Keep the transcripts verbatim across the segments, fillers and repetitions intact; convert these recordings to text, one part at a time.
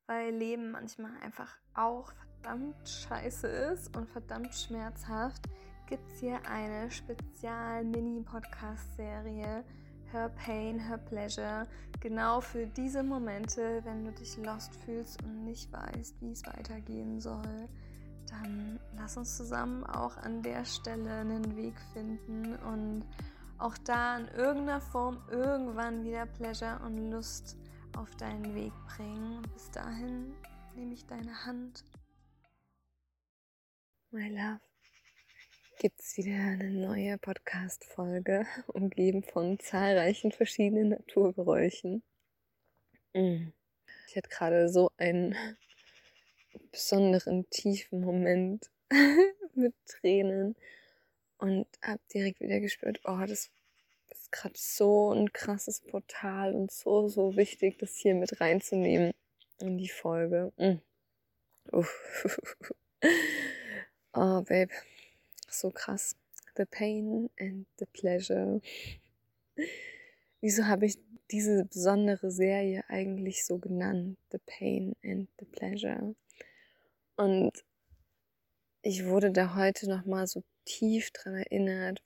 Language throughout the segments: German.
weil Leben manchmal einfach auch verdammt scheiße ist und verdammt schmerzhaft, gibt es hier eine Spezial-Mini-Podcast-Serie Her Pain, Her Pleasure, genau für diese Momente, wenn du dich lost fühlst und nicht weißt, wie es weitergehen soll. Dann lass uns zusammen auch an der Stelle einen Weg finden und auch da in irgendeiner Form irgendwann wieder Pleasure und Lust auf deinen Weg bringen. Bis dahin nehme ich deine Hand. My love, gibt es wieder eine neue Podcast-Folge, umgeben von zahlreichen verschiedenen Naturgeräuschen. Ich hatte gerade so einen besonderen, tiefen Moment mit Tränen und habe direkt wieder gespürt, oh, das ist gerade so ein krasses Portal und so, so wichtig, das hier mit reinzunehmen in die Folge. Mm. Uff. Oh, Babe, so krass. The pain and the pleasure. Wieso habe ich diese besondere Serie eigentlich so genannt? The pain and the pleasure. Und ich wurde da heute nochmal so tief dran erinnert.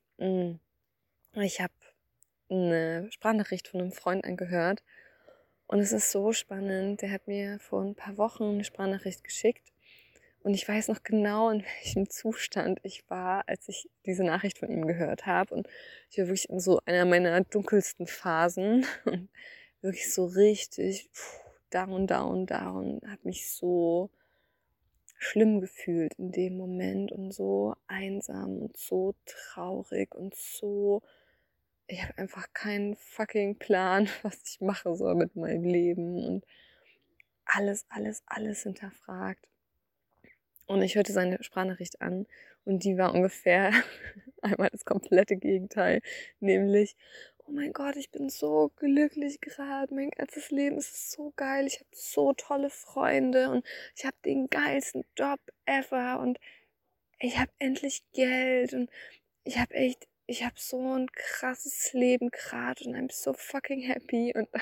Ich habe eine Sprachnachricht von einem Freund angehört und es ist so spannend. Der hat mir vor ein paar Wochen eine Sprachnachricht geschickt und ich weiß noch genau, in welchem Zustand ich war, als ich diese Nachricht von ihm gehört habe. Und ich war wirklich in so einer meiner dunkelsten Phasen und wirklich so richtig down, down, down. Habe mich so schlimm gefühlt in dem Moment und so einsam und so traurig und so... Ich habe einfach keinen fucking Plan, was ich machen soll mit meinem Leben und alles, alles, alles hinterfragt. Und ich hörte seine Sprachnachricht an und die war ungefähr einmal das komplette Gegenteil, nämlich: Oh mein Gott, ich bin so glücklich gerade, mein ganzes Leben ist so geil, ich habe so tolle Freunde und ich habe den geilsten Job ever und ich habe endlich Geld und ich habe echt, ich habe so ein krasses Leben gerade und I'm so fucking happy und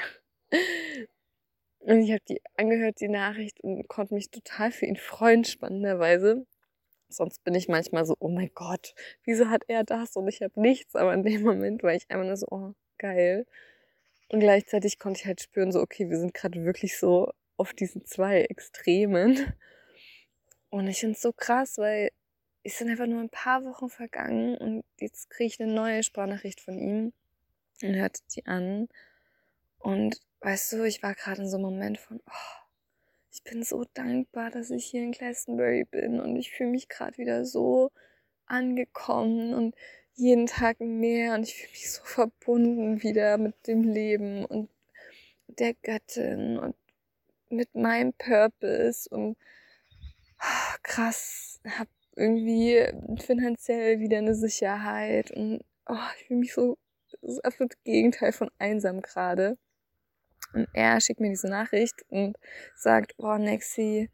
Und ich habe die angehört, die Nachricht, und konnte mich total für ihn freuen, spannenderweise. Sonst bin ich manchmal so, oh mein Gott, wieso hat er das und ich habe nichts? Aber in dem Moment war ich einfach nur so, oh, geil. Und gleichzeitig konnte ich halt spüren, so, okay, wir sind gerade wirklich so auf diesen zwei Extremen. Und ich finde es so krass, weil es sind einfach nur ein paar Wochen vergangen und jetzt kriege ich eine neue Sprachnachricht von ihm und hörte die an. Und weißt du, ich war gerade in so einem Moment von, oh, ich bin so dankbar, dass ich hier in Glastonbury bin und ich fühle mich gerade wieder so angekommen und jeden Tag mehr und ich fühle mich so verbunden wieder mit dem Leben und der Göttin und mit meinem Purpose und oh, krass, habe irgendwie finanziell wieder eine Sicherheit und oh, ich fühle mich so, das ist das absolute Gegenteil von einsam gerade. Und er schickt mir diese Nachricht und sagt, oh Nexi,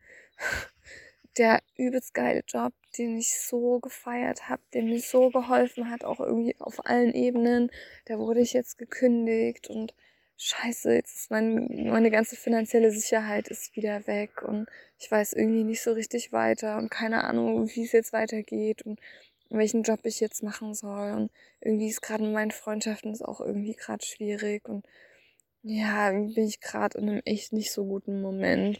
der übelst geile Job, den ich so gefeiert habe, der mir so geholfen hat, auch irgendwie auf allen Ebenen, da wurde ich jetzt gekündigt und scheiße, jetzt ist mein, meine ganze finanzielle Sicherheit ist wieder weg und ich weiß irgendwie nicht so richtig weiter und keine Ahnung, wie es jetzt weitergeht und welchen Job ich jetzt machen soll und irgendwie ist gerade mit meinen Freundschaften ist auch irgendwie gerade schwierig und ja, bin ich gerade in einem echt nicht so guten Moment.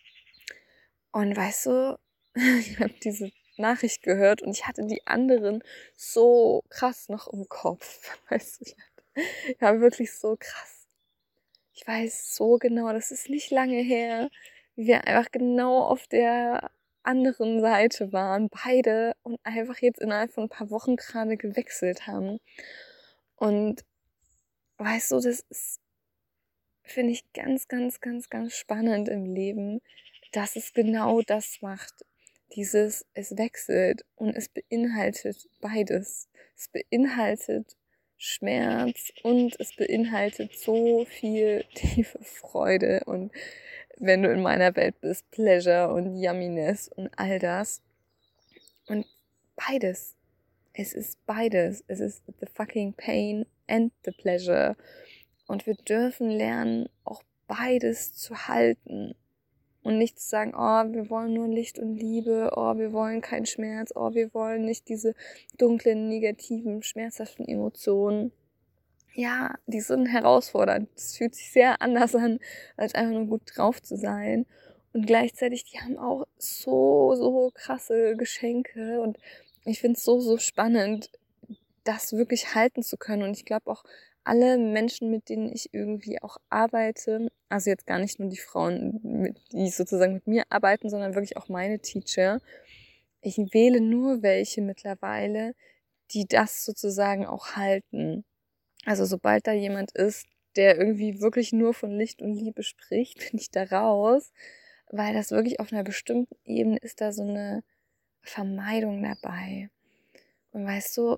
Und weißt du, ich habe diese Nachricht gehört und ich hatte die anderen so krass noch im Kopf. Weißt du, ich war wirklich so krass. Ich weiß so genau, das ist nicht lange her, wie wir einfach genau auf der anderen Seite waren, beide, und einfach jetzt innerhalb von ein paar Wochen gerade gewechselt haben. Und weißt du, das ist, finde ich ganz, ganz, ganz, ganz spannend im Leben, dass es genau das macht. Dieses, es wechselt und es beinhaltet beides. Es beinhaltet Schmerz und es beinhaltet so viel tiefe Freude und wenn du in meiner Welt bist, Pleasure und Yumminess und all das. Und beides. Es ist beides. Es ist the fucking pain and the pleasure. Und wir dürfen lernen, auch beides zu halten. Und nicht zu sagen, oh, wir wollen nur Licht und Liebe, oh, wir wollen keinen Schmerz, oh, wir wollen nicht diese dunklen, negativen, schmerzhaften Emotionen. Ja, die sind herausfordernd. Es fühlt sich sehr anders an, als einfach nur gut drauf zu sein. Und gleichzeitig, die haben auch so, so krasse Geschenke. Und ich finde es so, so spannend, das wirklich halten zu können. Und ich glaube auch, alle Menschen, mit denen ich irgendwie auch arbeite, also jetzt gar nicht nur die Frauen, mit, die sozusagen mit mir arbeiten, sondern wirklich auch meine Teacher, ich wähle nur welche mittlerweile, die das sozusagen auch halten. Also sobald da jemand ist, der irgendwie wirklich nur von Licht und Liebe spricht, bin ich da raus, weil das wirklich auf einer bestimmten Ebene ist da so eine Vermeidung dabei. Und weißt du,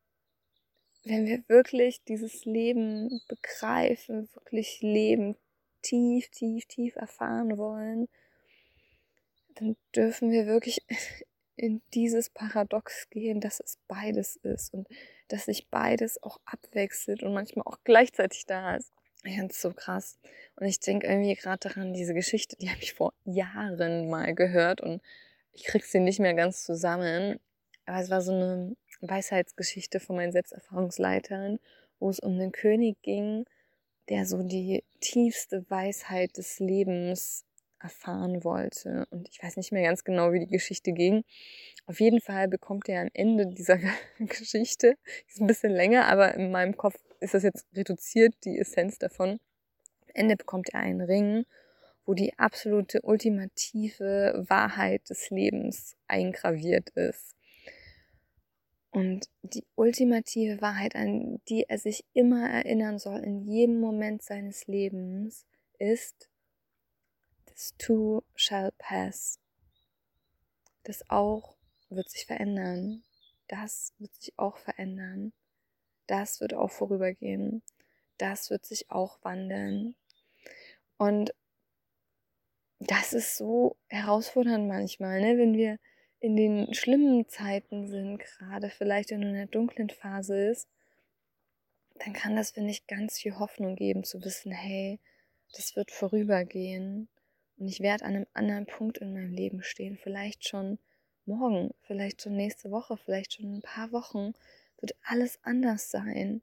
wenn wir wirklich dieses Leben begreifen, wirklich Leben tief, tief, tief erfahren wollen, dann dürfen wir wirklich in dieses Paradox gehen, dass es beides ist und dass sich beides auch abwechselt und manchmal auch gleichzeitig da ist. Ich finde es so krass. Und ich denke irgendwie gerade daran, diese Geschichte, die habe ich vor Jahren mal gehört und ich kriege sie nicht mehr ganz zusammen. Aber es war so eine Weisheitsgeschichte von meinen Selbsterfahrungsleitern, wo es um einen König ging, der so die tiefste Weisheit des Lebens erfahren wollte. Und ich weiß nicht mehr ganz genau, wie die Geschichte ging. Auf jeden Fall bekommt er am Ende dieser Geschichte, die ist ein bisschen länger, aber in meinem Kopf ist das jetzt reduziert, die Essenz davon. Am Ende bekommt er einen Ring, wo die absolute ultimative Wahrheit des Lebens eingraviert ist. Und die ultimative Wahrheit, an die er sich immer erinnern soll, in jedem Moment seines Lebens, ist: This too shall pass. Das auch wird sich verändern. Das wird sich auch verändern. Das wird auch vorübergehen. Das wird sich auch wandeln. Und das ist so herausfordernd manchmal, ne? Wenn wir in den schlimmen Zeiten sind, gerade vielleicht wenn du in einer dunklen Phase ist, dann kann das, finde ich, ganz viel Hoffnung geben, zu wissen, hey, das wird vorübergehen und ich werde an einem anderen Punkt in meinem Leben stehen, vielleicht schon morgen, vielleicht schon nächste Woche, vielleicht schon in ein paar Wochen, wird alles anders sein.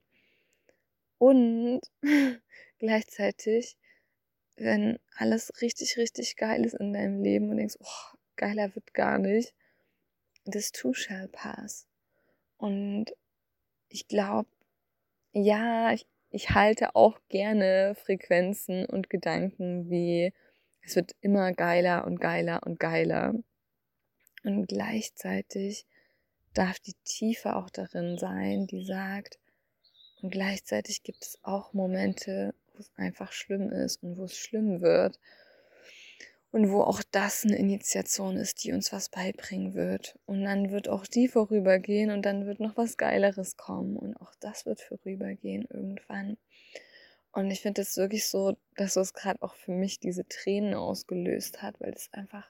Und gleichzeitig, wenn alles richtig, richtig geil ist in deinem Leben und denkst, oh, geiler wird gar nicht, this too shall pass. Und ich glaube, ja, ich, ich halte auch gerne Frequenzen und Gedanken wie, es wird immer geiler und geiler und geiler. Und gleichzeitig darf die Tiefe auch darin sein, die sagt, und gleichzeitig gibt es auch Momente, wo es einfach schlimm ist und wo es schlimm wird. Und wo auch das eine Initiation ist, die uns was beibringen wird. Und dann wird auch die vorübergehen und dann wird noch was Geileres kommen. Und auch das wird vorübergehen irgendwann. Und ich finde es wirklich so, dass es gerade auch für mich diese Tränen ausgelöst hat, weil es einfach,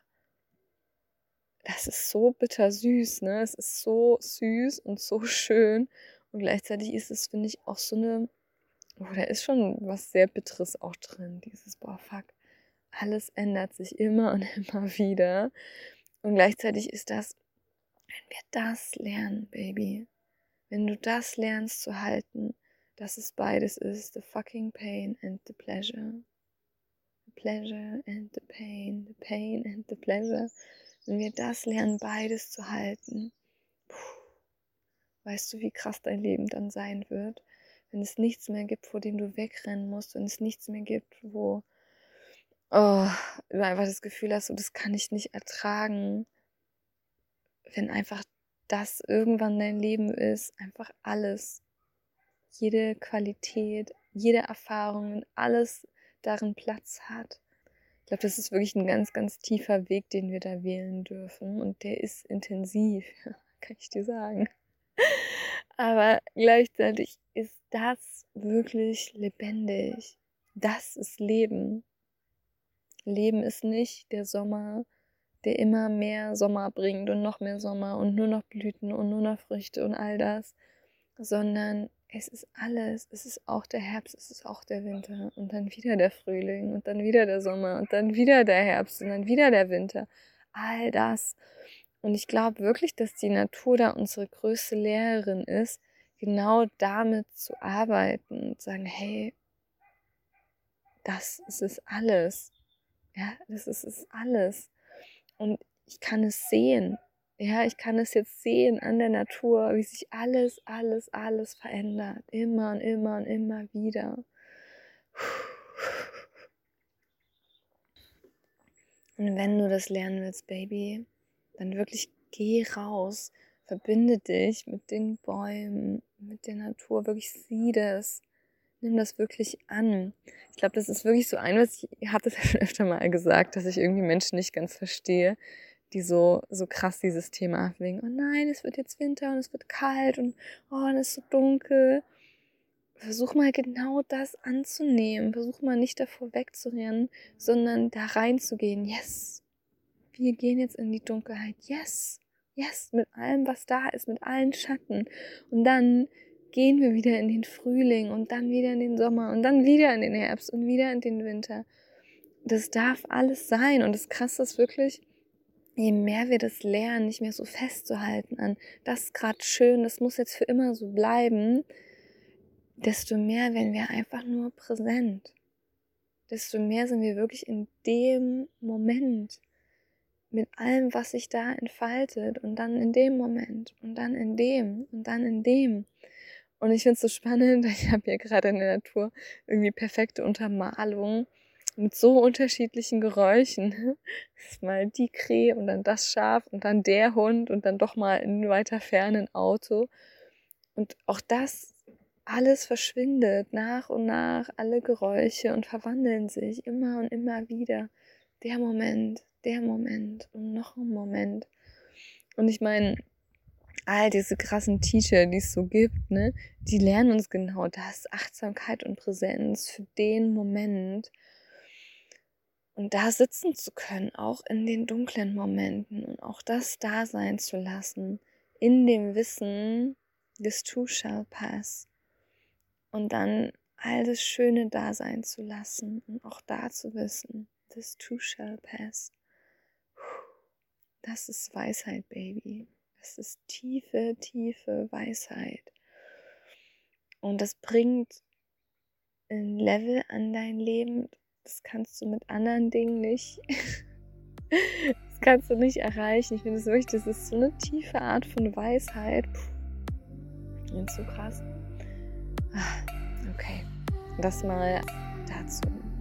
das ist so bittersüß, ne? Es ist so süß und so schön. Und gleichzeitig ist es, finde ich, auch so eine, oh, da ist schon was sehr Bitteres auch drin. Dieses, boah, fuck. Alles ändert sich immer und immer wieder. Und gleichzeitig ist das, wenn wir das lernen, Baby, wenn du das lernst zu halten, dass es beides ist, the fucking pain and the pleasure. The pleasure and the pain, the pain and the pleasure. Wenn wir das lernen, beides zu halten, puh, weißt du, wie krass dein Leben dann sein wird, wenn es nichts mehr gibt, vor dem du wegrennen musst, wenn es nichts mehr gibt, wo oh, du einfach das Gefühl hast, so, das kann ich nicht ertragen, wenn einfach das irgendwann dein Leben ist, einfach alles, jede Qualität, jede Erfahrung, alles darin Platz hat. Ich glaube, das ist wirklich ein ganz, ganz tiefer Weg, den wir da wählen dürfen und der ist intensiv, kann ich dir sagen. Aber gleichzeitig ist das wirklich lebendig. Das ist Leben. Leben ist nicht der Sommer, der immer mehr Sommer bringt und noch mehr Sommer und nur noch Blüten und nur noch Früchte und all das, sondern es ist alles, es ist auch der Herbst, es ist auch der Winter und dann wieder der Frühling und dann wieder der Sommer und dann wieder der Herbst und dann wieder der Winter. All das. Und ich glaube wirklich, dass die Natur da unsere größte Lehrerin ist, genau damit zu arbeiten und sagen, hey, das ist es alles. Ja, das ist es alles. Und ich kann es sehen. Ja, ich kann es jetzt sehen an der Natur, wie sich alles, alles, alles verändert. Immer und immer und immer wieder. Und wenn du das lernen willst, Baby, dann wirklich geh raus, verbinde dich mit den Bäumen, mit der Natur, wirklich sieh das, nimm das wirklich an. Ich glaube, das ist wirklich so ein, was ich habe das ja schon öfter mal gesagt, dass ich irgendwie Menschen nicht ganz verstehe, die so, so krass dieses Thema abwägen. Oh nein, es wird jetzt Winter und es wird kalt und oh, und es ist so dunkel. Versuch mal genau das anzunehmen. Versuch mal nicht davor wegzurennen, sondern da reinzugehen. Yes, wir gehen jetzt in die Dunkelheit. Yes, yes, mit allem, was da ist, mit allen Schatten. Und dann gehen wir wieder in den Frühling und dann wieder in den Sommer und dann wieder in den Herbst und wieder in den Winter. Das darf alles sein. Und das Krasse ist wirklich, je mehr wir das lernen, nicht mehr so festzuhalten an, das ist gerade schön, das muss jetzt für immer so bleiben, desto mehr werden wir einfach nur präsent. Desto mehr sind wir wirklich in dem Moment mit allem, was sich da entfaltet und dann in dem Moment und dann in dem und dann in dem. Und ich finde es so spannend, ich habe hier gerade in der Natur irgendwie perfekte Untermalung mit so unterschiedlichen Geräuschen. Das ist mal die Krähe und dann das Schaf und dann der Hund und dann doch mal in weiter Ferne ein Auto. Und auch das alles verschwindet nach und nach, alle Geräusche und verwandeln sich immer und immer wieder. Der Moment, der Moment und noch ein Moment. Und ich meine, all diese krassen Teacher, die es so gibt, ne, die lernen uns genau das, Achtsamkeit und Präsenz für den Moment. Und da sitzen zu können, auch in den dunklen Momenten und auch das da sein zu lassen, in dem Wissen, this too shall pass. Und dann all das Schöne da sein zu lassen und auch da zu wissen, this too shall pass. Das ist Weisheit, Baby. Das ist tiefe, tiefe Weisheit. Und das bringt ein Level an dein Leben, das kannst du mit anderen Dingen nicht. Das kannst du nicht erreichen. Ich finde es wirklich, das ist so eine tiefe Art von Weisheit. Und so krass. Okay, das mal dazu.